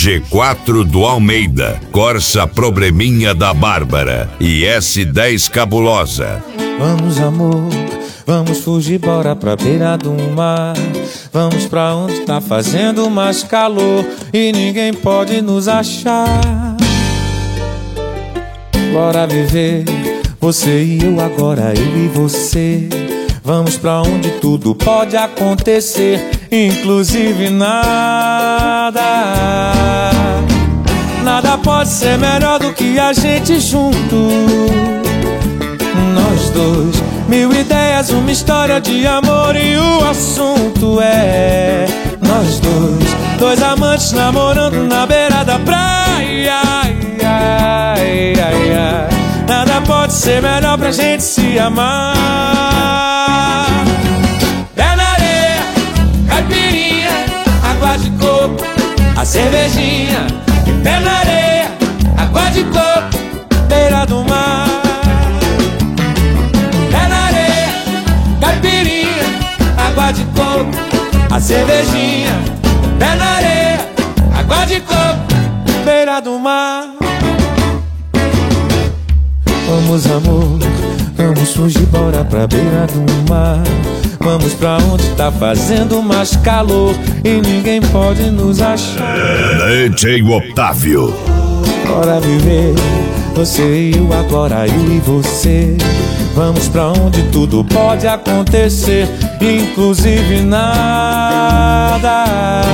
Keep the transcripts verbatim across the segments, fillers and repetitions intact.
G quatro do Almeida, Corsa Probleminha da Bárbara e S dez Cabulosa. Vamos, amor, vamos fugir, bora pra beira do mar. Vamos pra onde tá fazendo mais calor e ninguém pode nos achar. Bora viver, você e eu agora, eu e você. Vamos pra onde tudo pode acontecer, inclusive nada. Nada pode ser melhor do que a gente junto. Nós dois, mil ideias, uma história de amor e o assunto é nós dois, dois amantes namorando na beira da praia. Ai, ai, ai, ai. Nada pode ser melhor pra gente se amar. Pé na areia, caipirinha, água de coco, a cervejinha. Pé na areia, água de coco, beira do mar. Pé na areia, caipirinha, água de coco, a cervejinha. Pé na areia, água de coco, beira do mar. Vamos, amor, vamos fugir, bora pra beira do mar. Vamos pra onde tá fazendo mais calor e ninguém pode nos achar. D J Otávio. Bora viver, você e eu agora, eu e você. Vamos pra onde tudo pode acontecer, inclusive nada.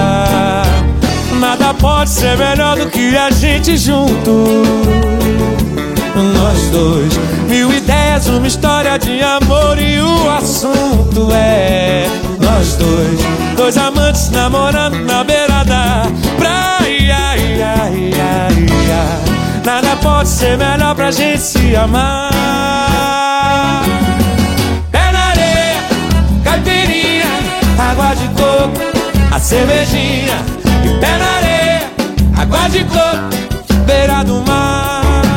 Nada pode ser melhor do que a gente junto. Nós dois, mil ideias, uma história de amor e o assunto é nós dois, dois amantes namorando na beira da praia. Ai, ai, ai, ai. Nada pode ser melhor pra gente se amar. Pé na areia, caipirinha, água de coco, a cervejinha. E pé na areia, água de coco, beira do mar.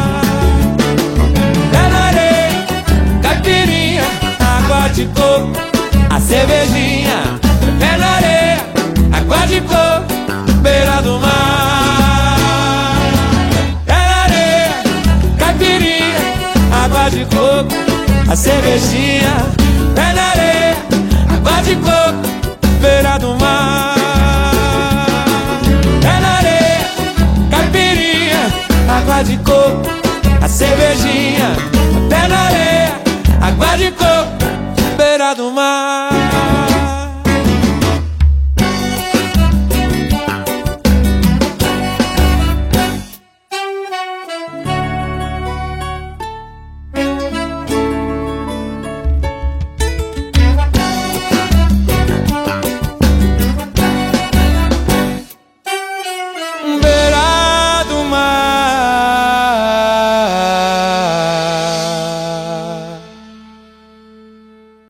Água de coco, a cervejinha. Pé na areia, água de coco, beira do mar. Pé na areia, caipirinha, água de coco, a cervejinha. Pé na areia, água de coco, beira do mar. Pé na areia, caipirinha, água de coco,